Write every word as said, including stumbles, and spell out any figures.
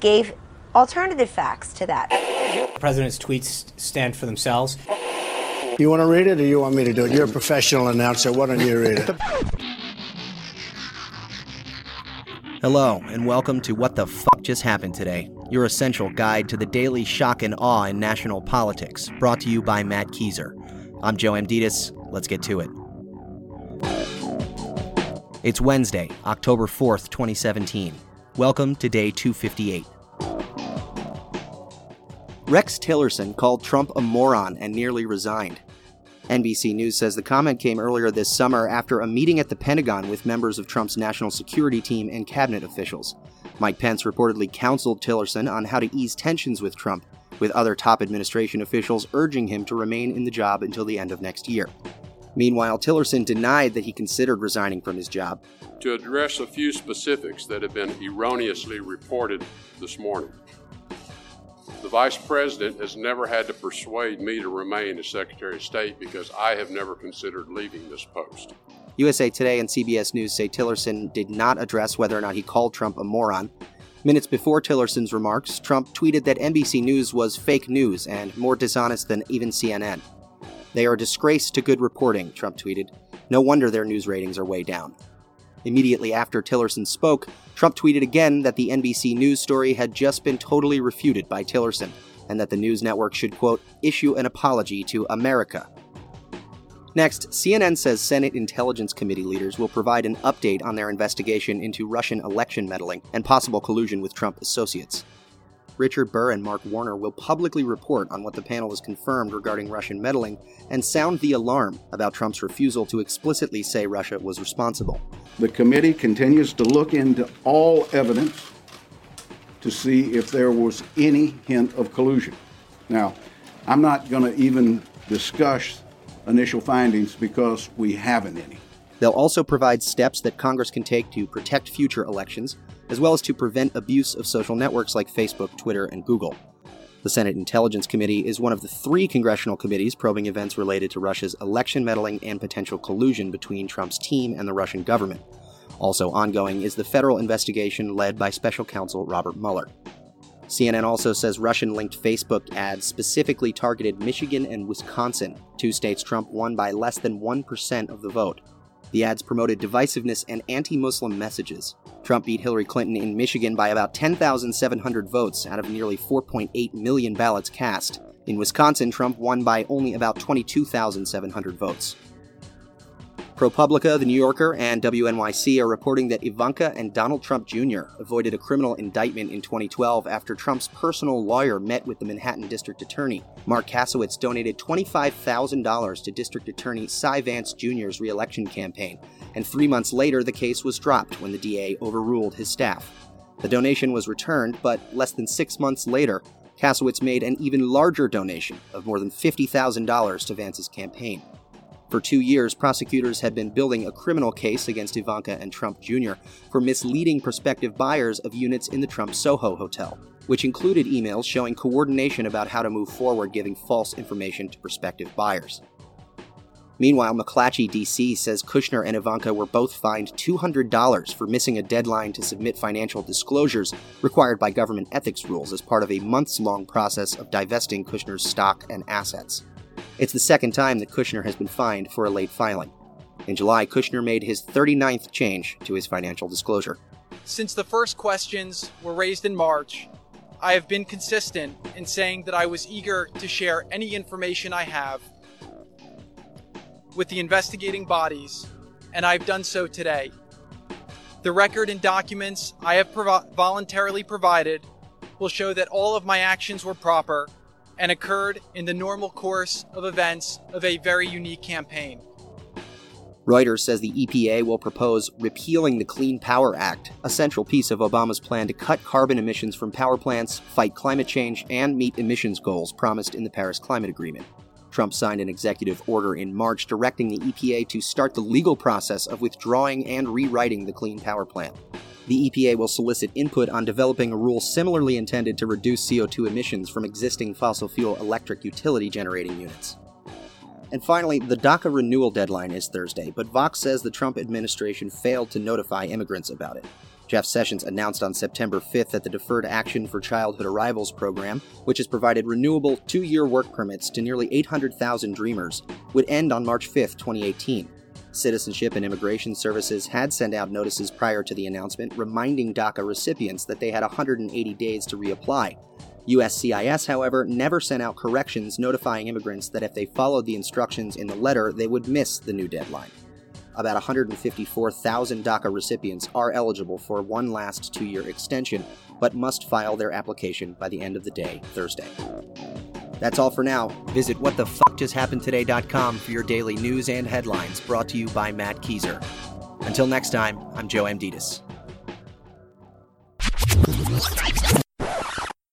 gave alternative facts to that. The president's tweets stand for themselves. You want to read it or you want me to do it? You're a professional announcer. Why don't you read it? Hello, and welcome to What the Fuck Just Happened Today, your essential guide to the daily shock and awe in national politics, brought to you by Matt Keiser. I'm Joe Amditis. Let's get to it. It's Wednesday, October fourth, twenty seventeen. Welcome to day two fifty-eight. Rex Tillerson called Trump a moron and nearly resigned. N B C News says the comment came earlier this summer after a meeting at the Pentagon with members of Trump's national security team and cabinet officials. Mike Pence reportedly counseled Tillerson on how to ease tensions with Trump, with other top administration officials urging him to remain in the job until the end of next year. Meanwhile, Tillerson denied that he considered resigning from his job. To address a few specifics that have been erroneously reported this morning. The Vice President has never had to persuade me to remain as Secretary of State because I have never considered leaving this post. U S A Today and C B S News say Tillerson did not address whether or not he called Trump a moron. Minutes before Tillerson's remarks, Trump tweeted that N B C News was fake news and more dishonest than even C N N. They are a disgrace to good reporting, Trump tweeted. No wonder their news ratings are way down. Immediately after Tillerson spoke, Trump tweeted again that the N B C News story had just been totally refuted by Tillerson, and that the news network should, quote, issue an apology to America. Next, C N N says Senate Intelligence Committee leaders will provide an update on their investigation into Russian election meddling and possible collusion with Trump associates. Richard Burr and Mark Warner will publicly report on what the panel has confirmed regarding Russian meddling and sound the alarm about Trump's refusal to explicitly say Russia was responsible. The committee continues to look into all evidence to see if there was any hint of collusion. Now, I'm not going to even discuss initial findings because we haven't any. They'll also provide steps that Congress can take to protect future elections, as well as to prevent abuse of social networks like Facebook, Twitter, and Google. The Senate Intelligence Committee is one of the three congressional committees probing events related to Russia's election meddling and potential collusion between Trump's team and the Russian government. Also ongoing is the federal investigation led by special counsel Robert Mueller. C N N also says Russian-linked Facebook ads specifically targeted Michigan and Wisconsin, two states Trump won by less than one percent of the vote. The ads promoted divisiveness and anti-Muslim messages. Trump beat Hillary Clinton in Michigan by about ten thousand seven hundred votes out of nearly four point eight million ballots cast. In Wisconsin, Trump won by only about twenty-two thousand seven hundred votes. ProPublica, The New Yorker, and W N Y C are reporting that Ivanka and Donald Trump Junior avoided a criminal indictment in twenty twelve after Trump's personal lawyer met with the Manhattan District Attorney. Mark Kasowitz donated twenty-five thousand dollars to District Attorney Cy Vance Junior's re-election campaign, and three months later the case was dropped when the D A overruled his staff. The donation was returned, but less than six months later, Kasowitz made an even larger donation of more than fifty thousand dollars to Vance's campaign. For two years, prosecutors had been building a criminal case against Ivanka and Trump Junior for misleading prospective buyers of units in the Trump Soho Hotel, which included emails showing coordination about how to move forward giving false information to prospective buyers. Meanwhile, McClatchy, D C says Kushner and Ivanka were both fined two hundred dollars for missing a deadline to submit financial disclosures required by government ethics rules as part of a months-long process of divesting Kushner's stock and assets. It's the second time that Kushner has been fined for a late filing. In July, Kushner made his thirty-ninth change to his financial disclosure. Since the first questions were raised in March, I have been consistent in saying that I was eager to share any information I have with the investigating bodies, and I've done so today. The record and documents I have prov- voluntarily provided will show that all of my actions were proper and occurred in the normal course of events of a very unique campaign. Reuters says the E P A will propose repealing the Clean Power Act, a central piece of Obama's plan to cut carbon emissions from power plants, fight climate change, and meet emissions goals promised in the Paris Climate Agreement. Trump signed an executive order in March directing the E P A to start the legal process of withdrawing and rewriting the Clean Power Plan. The E P A will solicit input on developing a rule similarly intended to reduce C O two emissions from existing fossil fuel electric utility generating units. And finally, the DACA renewal deadline is Thursday, but Vox says the Trump administration failed to notify immigrants about it. Jeff Sessions announced on September fifth that the Deferred Action for Childhood Arrivals program, which has provided renewable two-year work permits to nearly eight hundred thousand Dreamers, would end on March fifth, twenty eighteen. Citizenship and Immigration Services had sent out notices prior to the announcement reminding DACA recipients that they had one hundred eighty days to reapply. U S C I S, however, never sent out corrections notifying immigrants that if they followed the instructions in the letter, they would miss the new deadline. About one hundred fifty-four thousand DACA recipients are eligible for one last two-year extension, but must file their application by the end of the day, Thursday. That's all for now. Visit what the fuck just happened today dot com for your daily news and headlines, brought to you by Matt Kieser. Until next time, I'm Joe Amditis.